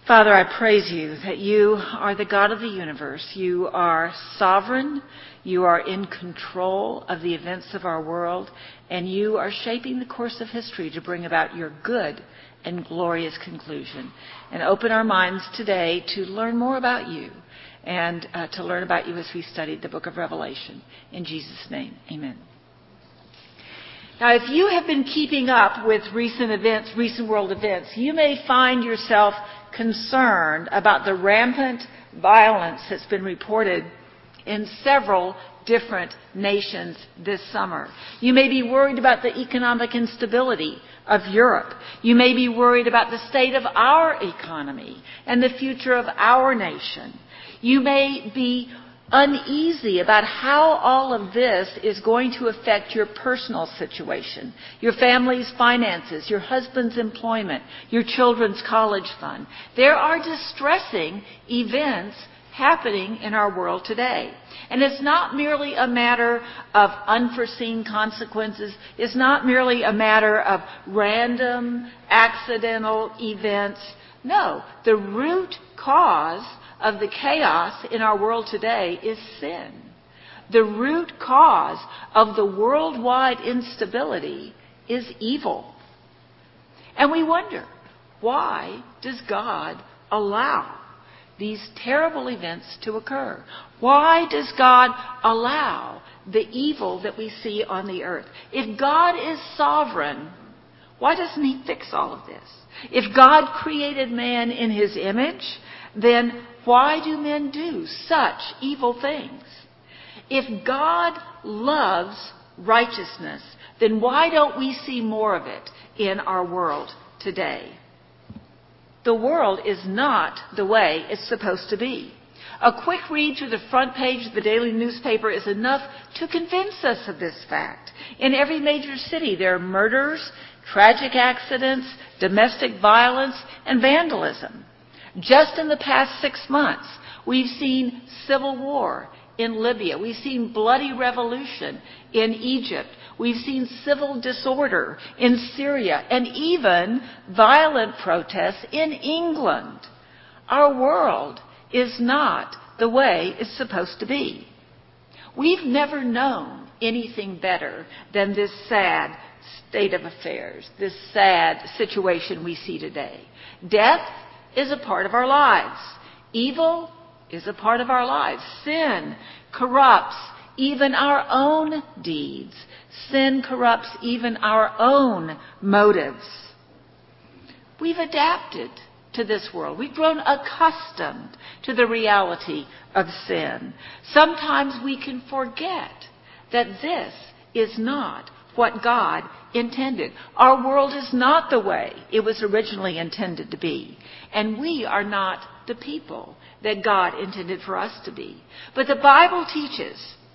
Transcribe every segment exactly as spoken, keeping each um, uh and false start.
Father, I praise you that you are the God of the universe. You are sovereign. You are in control of the events of our world, and you are shaping the course of history to bring about your good and glorious conclusion. And open our minds today to learn more about you and uh, to learn about you as we studied the book of Revelation. In Jesus' name, amen. Now, if you have been keeping up with recent events, recent world events, you may find yourself concerned about the rampant violence that's been reported in several different nations this summer. You may be worried about the economic instability of Europe. You may be worried about the state of our economy and the future of our nation. You may be uneasy about how all of this is going to affect your personal situation, your family's finances, your husband's employment, your children's college fund. There are distressing events happening in our world today. And it's not merely a matter of unforeseen consequences. It's not merely a matter of random, accidental events. No, the root cause of the chaos in our world today is sin. The root cause of the worldwide instability is evil. And we wonder, why does God allow these terrible events to occur? Why does God allow the evil that we see on the earth? If God is sovereign, why doesn't he fix all of this? If God created man in his image, then why do men do such evil things? If God loves righteousness, then why don't we see more of it in our world today? The world is not the way it's supposed to be. A quick read through the front page of the daily newspaper is enough to convince us of this fact. In every major city, there are murders, tragic accidents, domestic violence, and vandalism. Just in the past six months, we've seen civil war in Libya. We've seen bloody revolution in Egypt. We've seen civil disorder in Syria, and even violent protests in England. Our world is not the way it's supposed to be. We've never known anything better than this sad state of affairs, this sad situation we see today. Death is a part of our lives. Evil is a part of our lives. Sin corrupts even our own deeds. Sin corrupts even our own motives. We've adapted to this world. We've grown accustomed to the reality of sin. Sometimes we can forget that this is not what God intended. Our world is not the way it was originally intended to be. And we are not the people that God intended for us to be. But the Bible teaches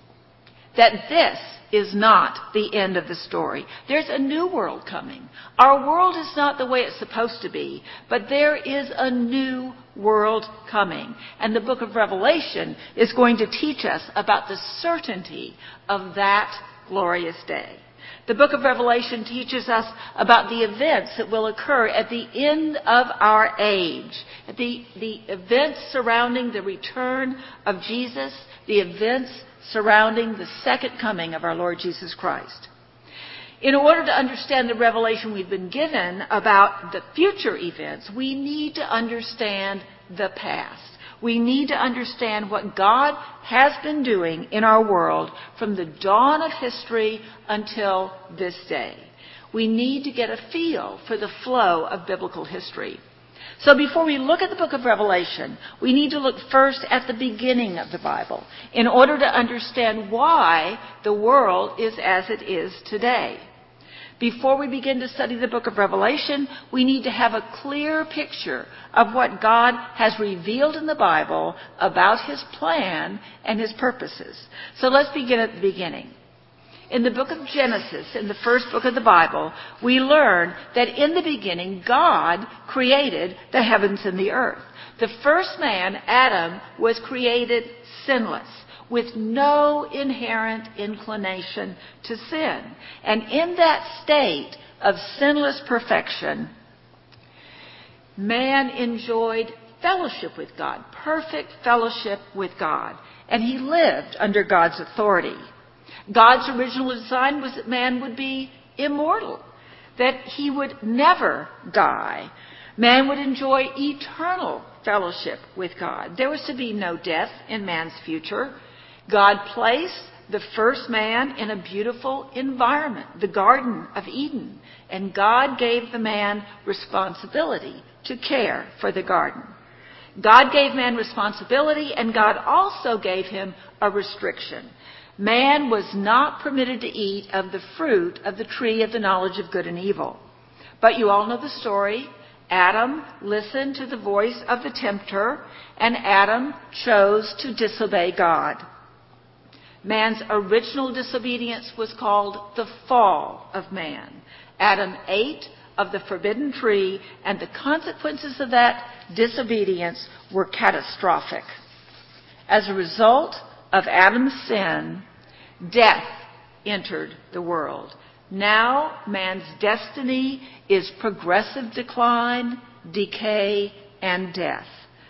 that this is not the end of the story. There's a new world coming. Our world is not the way it's supposed to be, but there is a new world coming. And the book of Revelation is going to teach us about the certainty of that glorious day. The book of Revelation teaches us about the events that will occur at the end of our age, the, the events surrounding the return of Jesus, the events surrounding the second coming of our Lord Jesus Christ. In order to understand the revelation we've been given about the future events, we need to understand the past. We need to understand what God has been doing in our world from the dawn of history until this day. We need to get a feel for the flow of biblical history. So before we look at the book of Revelation, we need to look first at the beginning of the Bible in order to understand why the world is as it is today. Before we begin to study the book of Revelation, we need to have a clear picture of what God has revealed in the Bible about his plan and his purposes. So let's begin at the beginning. In the book of Genesis, in the first book of the Bible, we learn that in the beginning, God created the heavens and the earth. The first man, Adam, was created sinless, with no inherent inclination to sin. And in that state of sinless perfection, man enjoyed fellowship with God, perfect fellowship with God. And he lived under God's authority. God's original design was that man would be immortal, that he would never die. Man would enjoy eternal fellowship with God. There was to be no death in man's future. God placed the first man in a beautiful environment, the Garden of Eden, and God gave the man responsibility to care for the garden. God gave man responsibility, and God also gave him a restriction. Man was not permitted to eat of the fruit of the tree of the knowledge of good and evil. But you all know the story. Adam listened to the voice of the tempter, and Adam chose to disobey God. Man's original disobedience was called the fall of man. Adam ate of the forbidden tree, and the consequences of that disobedience were catastrophic. As a result of Adam's sin, death entered the world. Now man's destiny is progressive decline, decay, and death.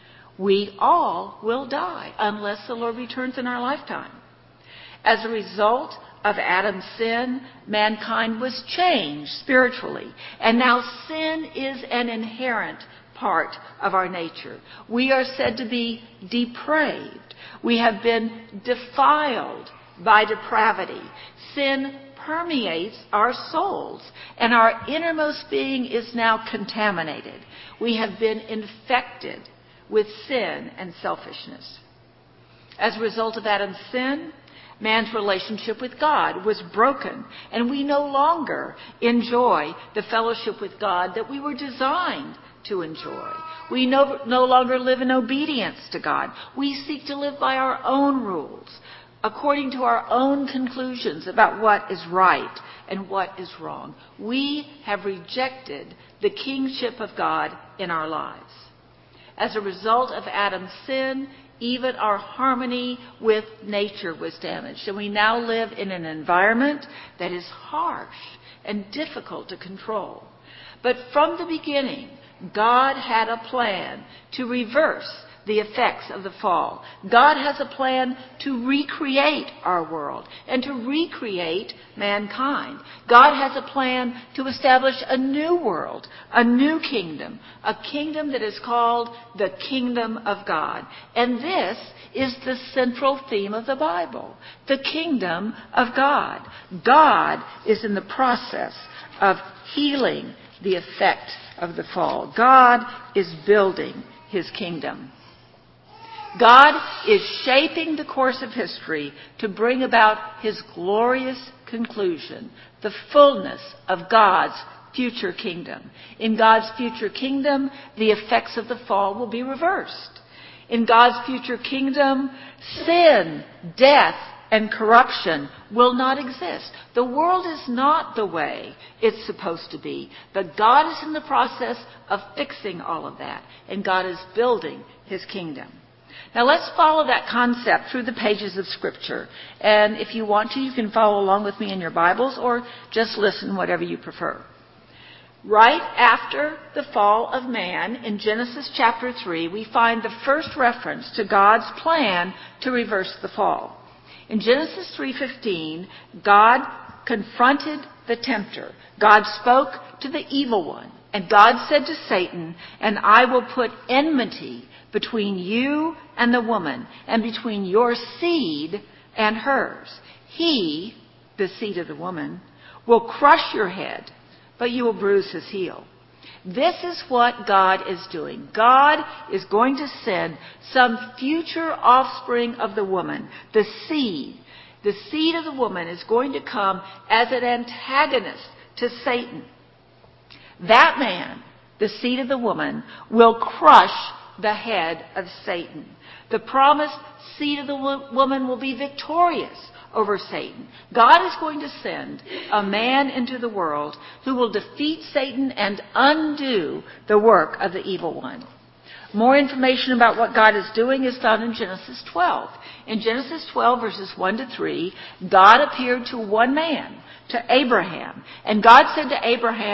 We all will die unless the Lord returns in our lifetime. As a result of Adam's sin, mankind was changed spiritually. And now sin is an inherent part of our nature. We are said to be depraved. We have been defiled by depravity. Sin permeates our souls, and our innermost being is now contaminated. We have been infected with sin and selfishness. As a result of Adam's sin, man's relationship with God was broken, and we no longer enjoy the fellowship with God that we were designed to enjoy. We no, no longer live in obedience to God. We seek to live by our own rules, according to our own conclusions about what is right and what is wrong. We have rejected the kingship of God in our lives. As a result of Adam's sin, even our harmony with nature was damaged. And we now live in an environment that is harsh and difficult to control. But from the beginning, God had a plan to reverse the effects of the fall. God has a plan to recreate our world and to recreate mankind. God has a plan to establish a new world, a new kingdom, a kingdom that is called the kingdom of God. And this is the central theme of the Bible, the kingdom of God. God is in the process of healing the effect of the fall. God is building his kingdom. God is shaping the course of history to bring about his glorious conclusion, the fullness of God's future kingdom. In God's future kingdom, the effects of the fall will be reversed. In God's future kingdom, sin, death, and corruption will not exist. The world is not the way it's supposed to be, but God is in the process of fixing all of that, and God is building his kingdom. Now let's follow that concept through the pages of Scripture. And if you want to, you can follow along with me in your Bibles or just listen, whatever you prefer. Right after the fall of man, in Genesis chapter three, we find the first reference to God's plan to reverse the fall. In Genesis three fifteen, God confronted the tempter. God spoke to the evil one. And God said to Satan, "And I will put enmity between you and the woman, and between your seed and hers. He," the seed of the woman, "will crush your head, but you will bruise his heel." This is what God is doing. God is going to send some future offspring of the woman, the seed. The seed of the woman is going to come as an antagonist to Satan. That man, the seed of the woman, will crush the head of Satan. The promised seed of the wo- woman will be victorious over Satan. God is going to send a man into the world who will defeat Satan and undo the work of the evil one. More information about what God is doing is found in Genesis twelve. In Genesis twelve, verses one to three, God appeared to one man, to Abraham. And God said to Abraham,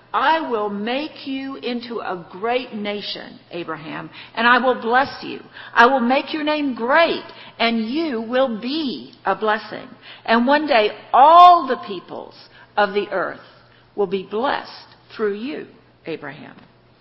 I will make you into a great nation, Abraham, and I will bless you. I will make your name great, and you will be a blessing. And one day all the peoples of the earth will be blessed through you, Abraham.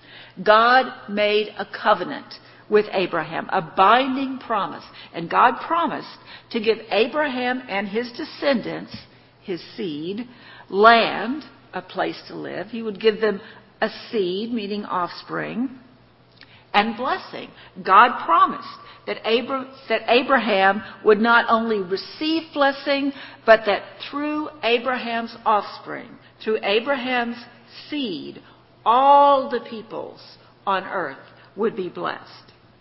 God made a covenant with Abraham, a binding promise. And God promised to give Abraham and his descendants, his seed, land, a place to live. He would give them a seed, meaning offspring, and blessing. God promised that, Abra- that Abraham would not only receive blessing, but that through Abraham's offspring, through Abraham's seed, all the peoples on earth would be blessed.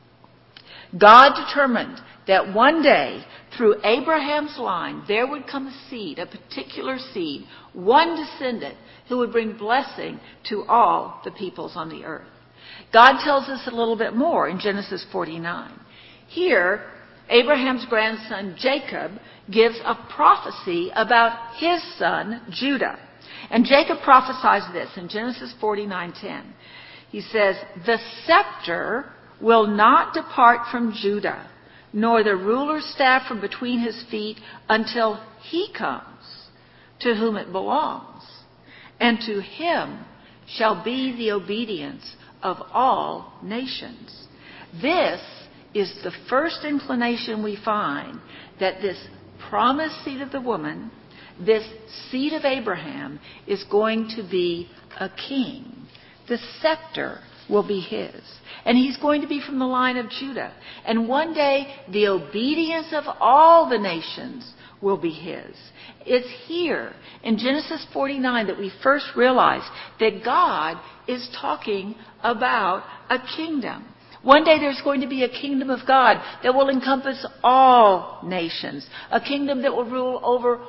God determined that one day, through Abraham's line, there would come a seed, a particular seed, one descendant who would bring blessing to all the peoples on the earth. God tells us a little bit more in Genesis forty-nine. Here, Abraham's grandson Jacob gives a prophecy about his son Judah. And Jacob prophesies this in Genesis forty-nine ten. He says, "The scepter will not depart from Judah, nor the ruler's staff from between his feet, until he comes to whom it belongs. And to him shall be the obedience of all nations." This is the first inclination we find that this promised seed of the woman, this seed of Abraham, is going to be a king. The scepter will be his. And he's going to be from the line of Judah. And one day, the obedience of all the nations will be his. It's here in Genesis forty-nine that we first realize that God is talking about a kingdom. One day there's going to be a kingdom of God that will encompass all nations. A kingdom that will rule over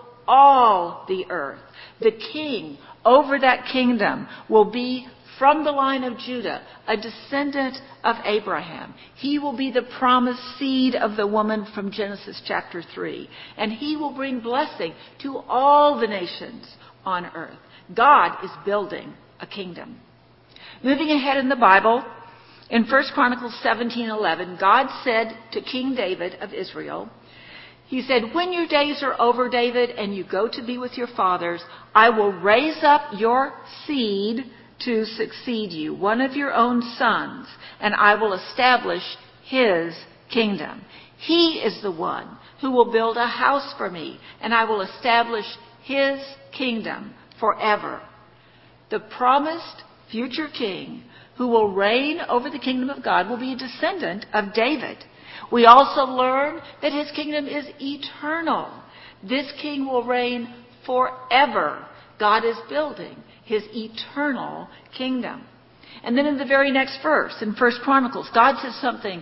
all the earth. The king over that kingdom will be from the line of Judah, a descendant of Abraham. He will be the promised seed of the woman from Genesis chapter three. And he will bring blessing to all the nations on earth. God is building a kingdom. Moving ahead in the Bible, in First Chronicles seventeen eleven, God said to King David of Israel, he said, "When your days are over, David, and you go to be with your fathers, I will raise up your seed to succeed you, one of your own sons, and I will establish his kingdom. He is the one who will build a house for me, and I will establish his kingdom forever." The promised future king who will reign over the kingdom of God will be a descendant of David. We also learn that his kingdom is eternal. This king will reign forever. God is building his eternal kingdom. And then in the very next verse, in First Chronicles, God says something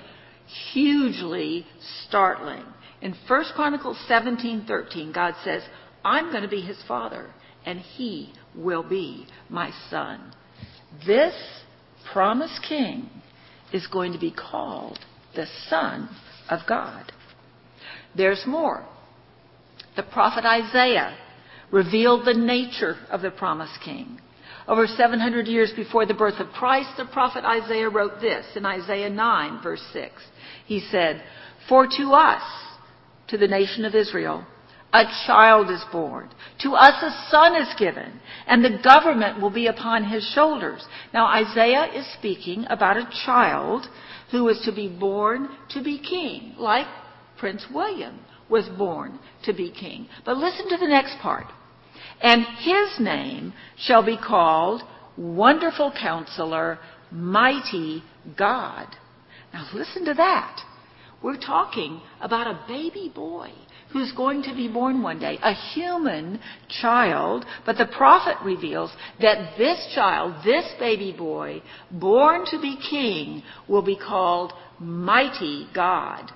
hugely startling. In First Chronicles seventeen thirteen, God says, "I'm going to be his father, and he will be my son." This promised king is going to be called the Son of God. There's more. The prophet Isaiah revealed the nature of the promised king. Over seven hundred years before the birth of Christ, the prophet Isaiah wrote this in Isaiah nine, verse six. He said, "For to us, to the nation of Israel, a child is born. To us a son is given, and the government will be upon his shoulders." Now Isaiah is speaking about a child who is to be born to be king, like Prince William was born to be king. But listen to the next part. "And his name shall be called Wonderful Counselor, Mighty God." Now listen to that. We're talking about a baby boy who's going to be born one day, a human child. But the prophet reveals that this child, this baby boy, born to be king, will be called Mighty God.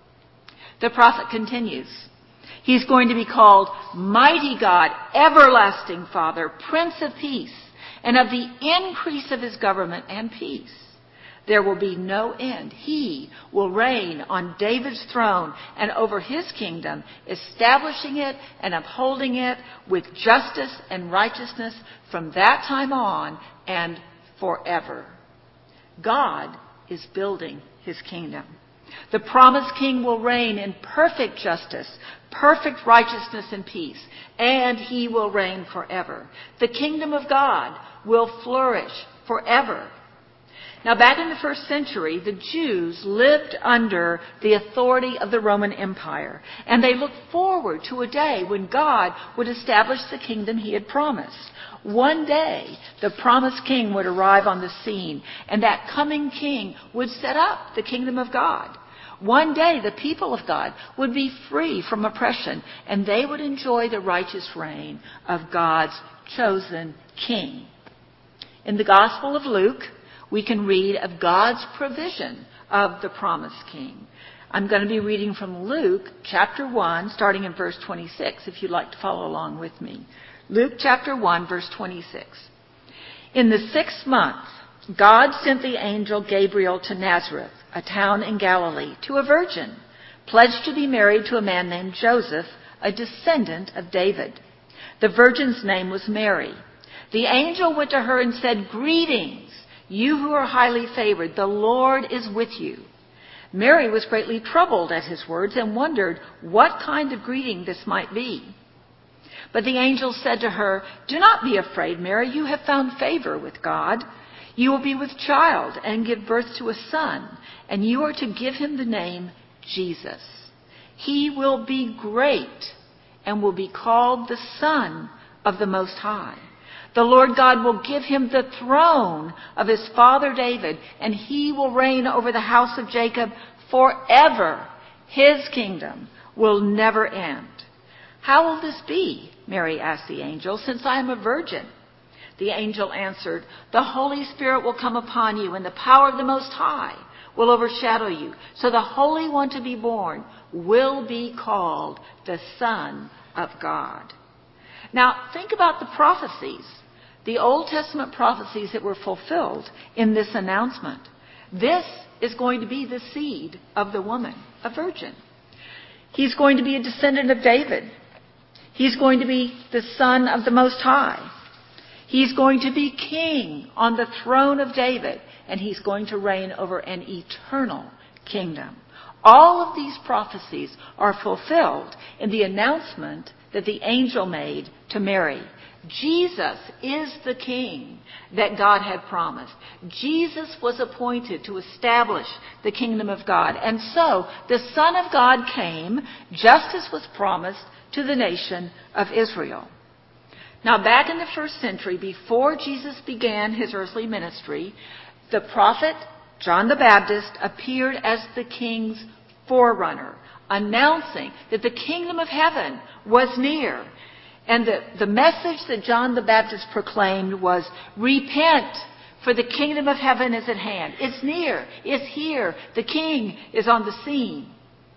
The prophet continues. He's going to be called Mighty God, Everlasting Father, Prince of Peace, and of the increase of his government and peace, There will be no end. He will reign on David's throne and over his kingdom, establishing it and upholding it with justice and righteousness from that time on and forever. God is building his kingdom. The promised king will reign in perfect justice, perfect righteousness and peace, and he will reign forever. The kingdom of God will flourish forever. Now, back in the first century, the Jews lived under the authority of the Roman Empire, and they looked forward to a day when God would establish the kingdom he had promised. One day, the promised king would arrive on the scene, and that coming king would set up the kingdom of God. One day, the people of God would be free from oppression, and they would enjoy the righteous reign of God's chosen king. In the Gospel of Luke, we can read of God's provision of the promised king. I'm going to be reading from Luke chapter one, starting in verse twenty-six, if you'd like to follow along with me. Luke chapter one, verse twenty-six. In the sixth month, God sent the angel Gabriel to Nazareth, a town in Galilee, to a virgin, pledged to be married to a man named Joseph, a descendant of David. The virgin's name was Mary. The angel went to her and said, "Greetings, you who are highly favored, the Lord is with you." Mary was greatly troubled at his words and wondered what kind of greeting this might be. But the angel said to her, "Do not be afraid, Mary, you have found favor with God. You will be with child and give birth to a son, and you are to give him the name Jesus. He will be great and will be called the Son of the Most High. The Lord God will give him the throne of his father David, and he will reign over the house of Jacob forever. His kingdom will never end." "How will this be?" Mary asked the angel, "since I am a virgin?" The angel answered, "The Holy Spirit will come upon you, and the power of the Most High will overshadow you. So the Holy One to be born will be called the Son of God." Now, think about the prophecies, the Old Testament prophecies that were fulfilled in this announcement. This is going to be the seed of the woman, a virgin. He's going to be a descendant of David. He's going to be the Son of the Most High. He's going to be king on the throne of David, and he's going to reign over an eternal kingdom. All of these prophecies are fulfilled in the announcement that the angel made to Mary. Jesus is the king that God had promised. Jesus was appointed to establish the kingdom of God. And so the Son of God came just as was promised to the nation of Israel. Now, back in the first century, before Jesus began his earthly ministry, the prophet John the Baptist appeared as the king's forerunner, announcing that the kingdom of heaven was near. And the, the message that John the Baptist proclaimed was, "Repent, for the kingdom of heaven is at hand. It's near. It's here. The king is on the scene."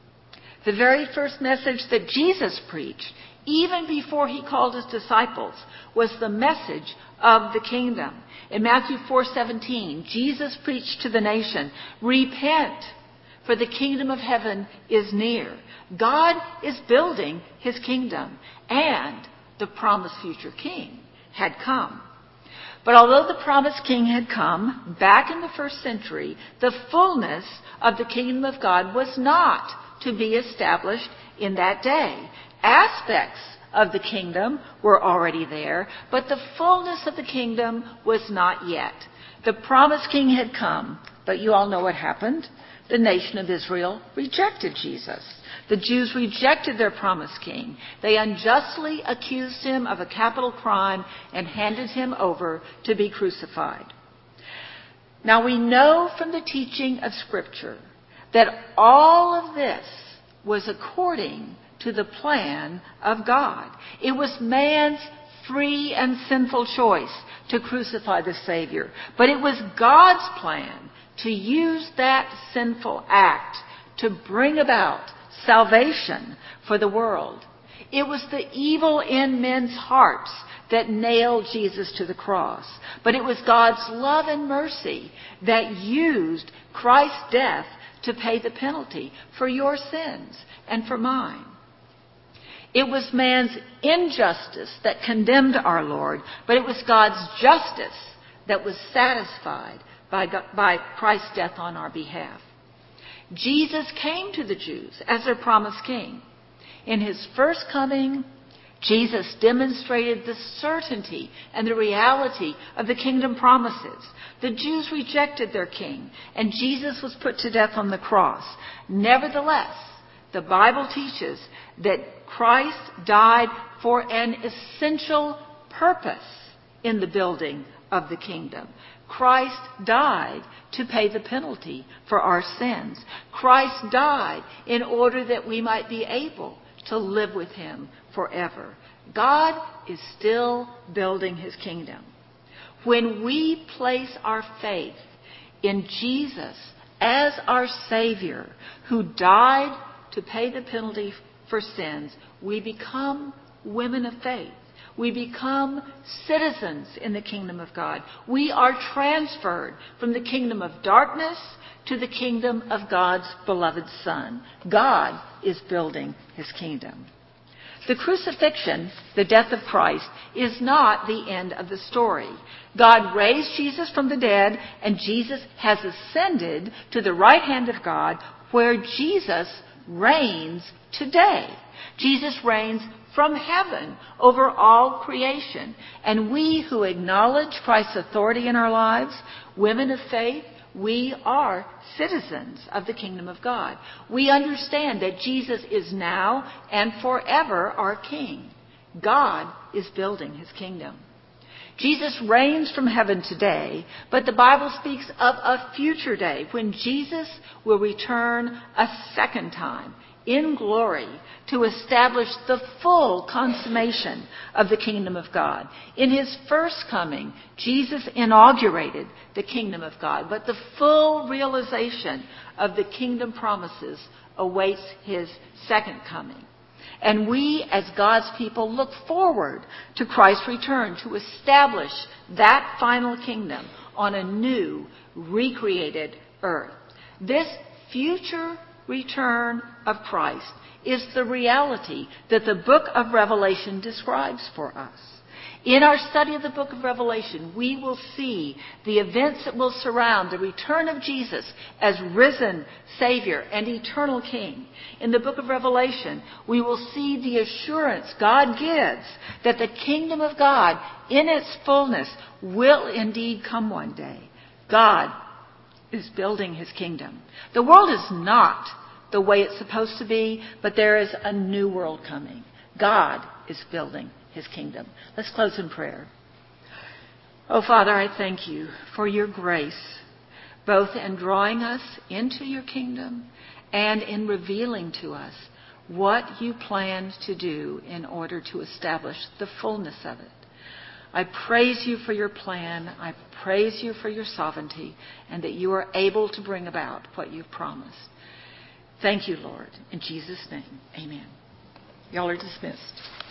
The very first message that Jesus preached, even before he called his disciples, was the message of the kingdom. In Matthew four seventeen, Jesus preached to the nation, "Repent, for the kingdom of heaven is near." God is building his kingdom, and the promised future king had come. But although the promised king had come, back in the first century, the fullness of the kingdom of God was not to be established in that day. Aspects of the kingdom were already there, but the fullness of the kingdom was not yet. The promised king had come, but you all know what happened. The nation of Israel rejected Jesus. The Jews rejected their promised king. They unjustly accused him of a capital crime and handed him over to be crucified. Now, we know from the teaching of Scripture that all of this was according to the plan of God. It was man's free and sinful choice to crucify the Savior. But it was God's plan to use that sinful act to bring about salvation for the world. It was the evil in men's hearts that nailed Jesus to the cross. But it was God's love and mercy that used Christ's death to pay the penalty for your sins and for mine. It was man's injustice that condemned our Lord, but it was God's justice that was satisfied by, by Christ's death on our behalf. Jesus came to the Jews as their promised king. In his first coming, Jesus demonstrated the certainty and the reality of the kingdom promises. The Jews rejected their king, and Jesus was put to death on the cross. Nevertheless, the Bible teaches that Christ died for an essential purpose in the building of the kingdom. Christ died to pay the penalty for our sins. Christ died in order that we might be able to live with him forever. God is still building his kingdom. When we place our faith in Jesus as our Savior, who died to pay the penalty for sins, we become women of faith. We become citizens in the kingdom of God. We are transferred from the kingdom of darkness to the kingdom of God's beloved Son. God is building his kingdom. The crucifixion, the death of Christ, is not the end of the story. God raised Jesus from the dead, and Jesus has ascended to the right hand of God, where Jesus reigns today. Jesus reigns from heaven over all creation. And we who acknowledge Christ's authority in our lives, women of faith, we are citizens of the kingdom of God. We understand that Jesus is now and forever our King. God is building his kingdom. Jesus reigns from heaven today, but the Bible speaks of a future day when Jesus will return a second time in glory to establish the full consummation of the kingdom of God. In his first coming, Jesus inaugurated the kingdom of God, but the full realization of the kingdom promises awaits his second coming. And we, as God's people, look forward to Christ's return to establish that final kingdom on a new, recreated earth. This future return of Christ is the reality that the book of Revelation describes for us. In our study of the book of Revelation, we will see the events that will surround the return of Jesus as risen Savior and eternal King. In the book of Revelation, we will see the assurance God gives that the kingdom of God in its fullness will indeed come one day. God is building his kingdom. The world is not the way it's supposed to be, but there is a new world coming. God is building his kingdom. Let's close in prayer. Oh, Father, I thank you for your grace, both in drawing us into your kingdom and in revealing to us what you planned to do in order to establish the fullness of it. I praise you for your plan. I praise you for your sovereignty, and that you are able to bring about what you've promised. Thank you, Lord. In Jesus' name, amen. Y'all are dismissed.